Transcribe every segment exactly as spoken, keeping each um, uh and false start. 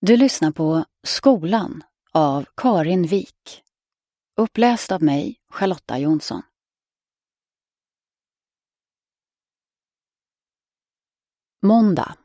Du lyssnar på Skolan av Karin Wik. Uppläst av mig, Charlotta Jonsson. Måndag.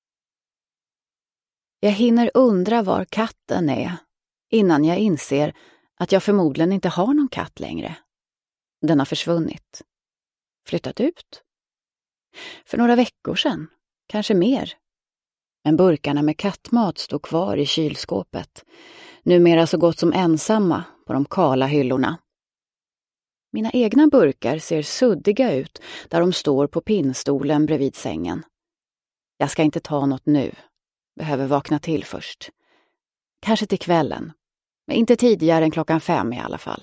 Jag hinner undra var katten är innan jag inser att jag förmodligen inte har någon katt längre. Den har försvunnit. Flyttat ut. För några veckor sedan, kanske mer. Men burkarna med kattmat stod kvar i kylskåpet. Numera så gott som ensamma på de kala hyllorna. Mina egna burkar ser suddiga ut där de står på pinnstolen bredvid sängen. Jag ska inte ta något nu. Behöver vakna till först. Kanske till kvällen. Men inte tidigare än klockan fem i alla fall.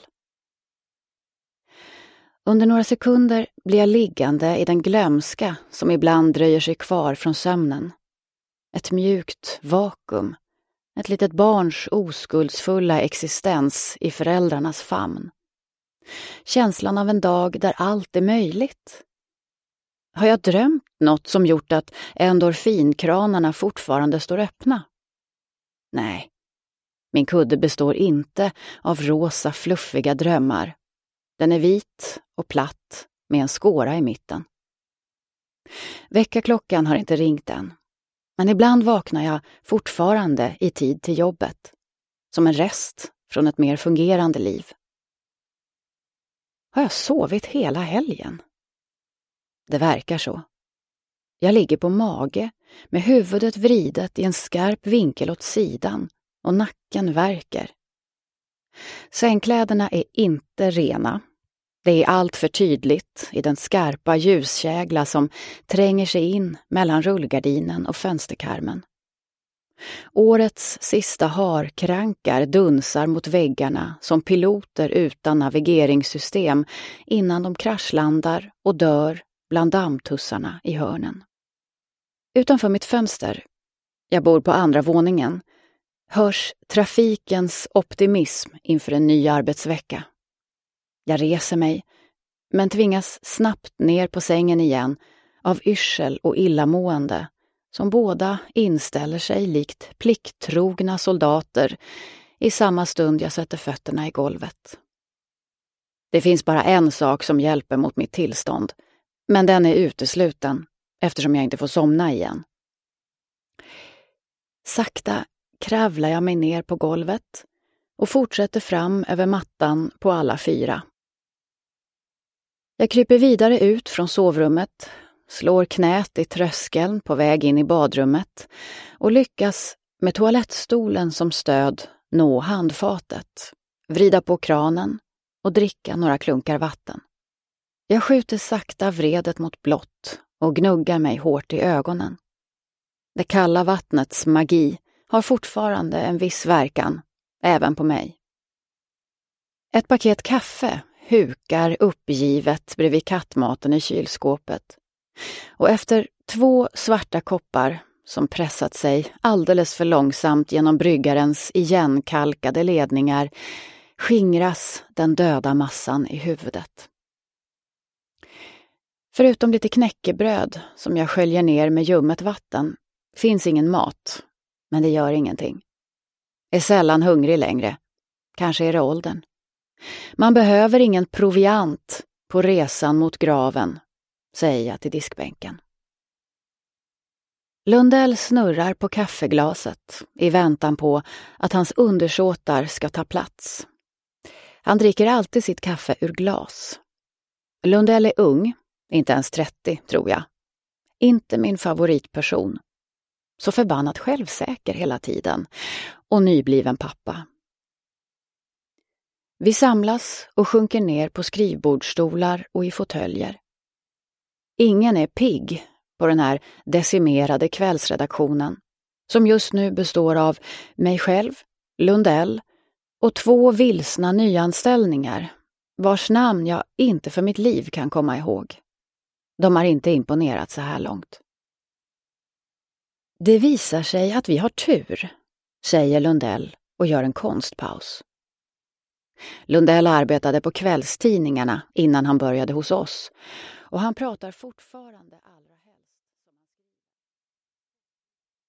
Under några sekunder blir jag liggande i den glömska som ibland dröjer sig kvar från sömnen. Ett mjukt vakuum. Ett litet barns oskuldsfulla existens i föräldrarnas famn. Känslan av en dag där allt är möjligt. Har jag drömt något som gjort att endorfinkranarna fortfarande står öppna? Nej, min kudde består inte av rosa fluffiga drömmar. Den är vit och platt med en skåra i mitten. Väckarklockan har inte ringt än. Men ibland vaknar jag fortfarande i tid till jobbet. Som en rest från ett mer fungerande liv. Har jag sovit hela helgen? Det verkar så. Jag ligger på mage med huvudet vridet i en skarp vinkel åt sidan och nacken värker. Sängkläderna är inte rena. Det är allt för tydligt i den skarpa ljuskägla som tränger sig in mellan rullgardinen och fönsterkarmen. Årets sista harkrankar dunsar mot väggarna som piloter utan navigeringssystem innan de kraschlandar och dör bland dammtussarna i hörnen. Utanför mitt fönster, jag bor på andra våningen, hörs trafikens optimism inför en ny arbetsvecka. Jag reser mig, men tvingas snabbt ner på sängen igen av yrsel och illamående som båda inställer sig likt plikttrogna soldater i samma stund jag sätter fötterna i golvet. Det finns bara en sak som hjälper mot mitt tillstånd, men den är utesluten eftersom jag inte får somna igen. Sakta kravlar jag mig ner på golvet och fortsätter fram över mattan på alla fyra. Jag kryper vidare ut från sovrummet, slår knät i tröskeln på väg in i badrummet och lyckas med toalettstolen som stöd nå handfatet, vrida på kranen och dricka några klunkar vatten. Jag skjuter sakta vredet mot blått och gnuggar mig hårt i ögonen. Det kalla vattnets magi har fortfarande en viss verkan, även på mig. Ett paket kaffe hukar uppgivet bredvid kattmaten i kylskåpet. Och efter två svarta koppar som pressat sig alldeles för långsamt genom bryggarens igenkalkade ledningar skingras den döda massan i huvudet. Förutom lite knäckebröd som jag sköljer ner med ljummet vatten finns ingen mat, men det gör ingenting. Är sällan hungrig längre. Kanske är det åldern. Man behöver ingen proviant på resan mot graven, säger jag till diskbänken. Lundell snurrar på kaffeglaset i väntan på att hans undersåtar ska ta plats. Han dricker alltid sitt kaffe ur glas. Lundell är ung, inte ens trettio tror jag. Inte min favoritperson. Så förbannat självsäker hela tiden och nybliven pappa. Vi samlas och sjunker ner på skrivbordsstolar och i fåtöljer. Ingen är pigg på den här decimerade kvällsredaktionen som just nu består av mig själv, Lundell och två vilsna nyanställningar vars namn jag inte för mitt liv kan komma ihåg. De har inte imponerat så här långt. Det visar sig att vi har tur, säger Lundell och gör en konstpaus. Lundell arbetade på kvällstidningarna innan han började hos oss och han pratar fortfarande allra